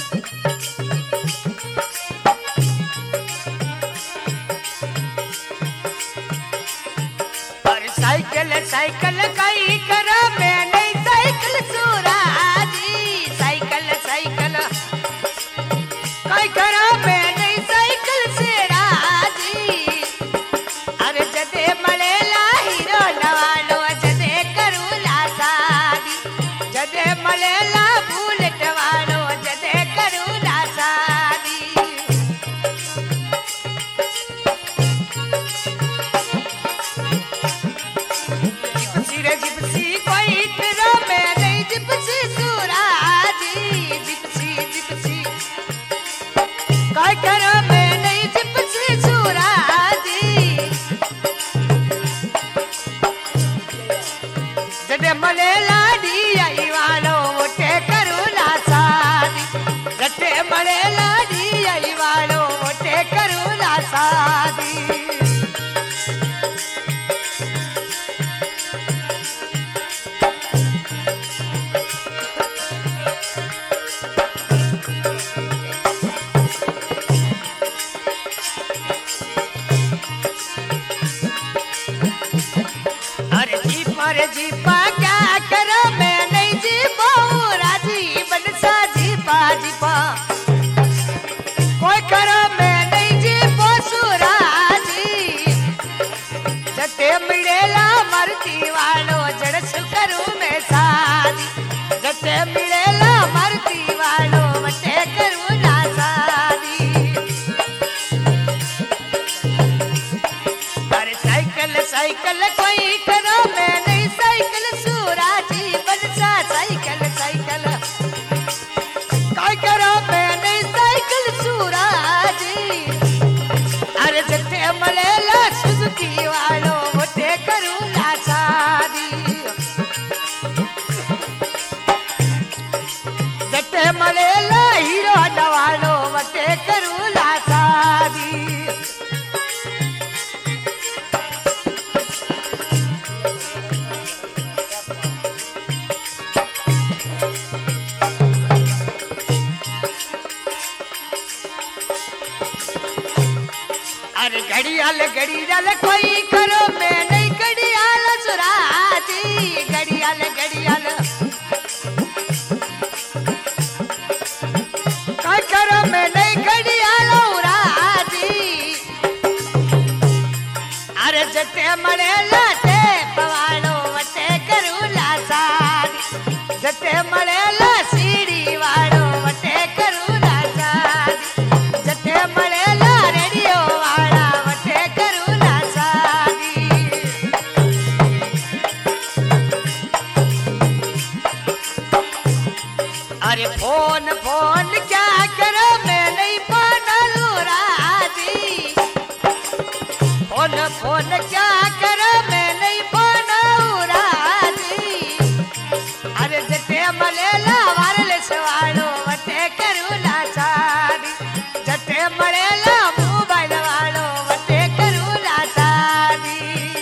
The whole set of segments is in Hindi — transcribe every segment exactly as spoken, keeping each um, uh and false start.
और साइकिल साइकिल कई कर मैं नहीं साइकिल सुराजी साइकिल साइकिल कई कर मैं नहीं साइकिल से राजी अरे जदे मलेला हीरो नवालो जदे करूला शादी जदे मलेला बुलेट वालो जदे करूला शादी जिप्सी रे जिप्सी कोई करो मैं नहीं जिप्सी सुराजी जिप्सी जिप्सी कोई करो मैं नहीं जिप्सी सुराजी जदे मले लाडी आई वालो मोटे करूला शादी जदे मले लाडी आई वालो मोटे करूला शादी अरे जीपा रे जीपा क्या करो मैं नहीं जीपो राजी बनसा जीपा जीपा कोई करो मैं नहीं जीपो सुराजी जटे मिलेला मरती वालो जड़स करूं मैं शादी जटे मिलेला मरती वालो वटे करूं ना शादी अरे साइकिल साइकिल कोई करो मैं नहीं साइकिल सुराजी बनसा साइकिल साइकिल कोई करो मैं नहीं साइकिल सुराजी अरे जटे मलेला सुजुकी वालो वटे करूंगा शादी जटे मलेला हीरो वालो वटे करूंगा शादी अरे घड़ियाल घड़ियाल कोई करो मैं नहीं घड़ियाल सुराजी घड़ियाल घड़ियाल कोई करो मैं नहीं घड़ियाल उराजी अरे जटे मलेला ते पवालो वटे करूला शादी जटे मलेला सीढ़ी वालो वटे करूला शादी जटे मलेला रेडियो वाला वटे करूला शादी अरे फोन फोन क्या करो मैं नहीं पानलू राजी फोन फोन क्या करो मैं नहीं पानलू राजी अरे जटे मलेला वायरलेस वालो वटे करूला शादी जटे मलेला मोबाइल वालो वटे करूला शादी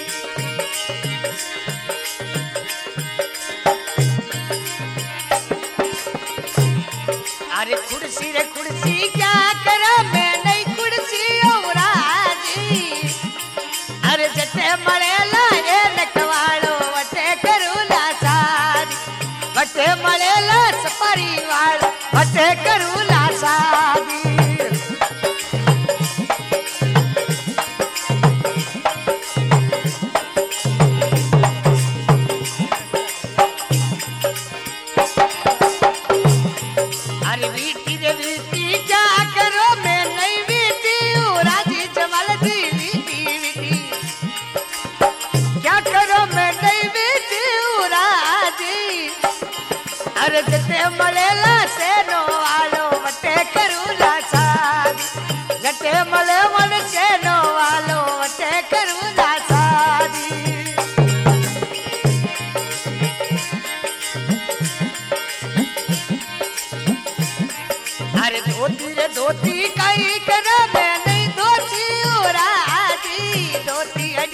अरे कुर्सी रे कुर्सी क्या करो मैं नहीं कुर्सी औराजी अरे जटे मलेला ये नकवालो वटे करूला शादी वटे मलेला सफारी वालो वटे करूला शादी अरे वीटी रे वीटी क्या करो मैं नहीं वीटी राजी जमाल जी वीटी वीटी क्या करो मैं नहीं वीटी राजी अरे जटे मलेला से नो वालो वटे करूला शादी जटे मले मन से नो वालो वटे करूला शादी अरे धोती रे धोती कई करो मैं नहीं धोती राजी धोती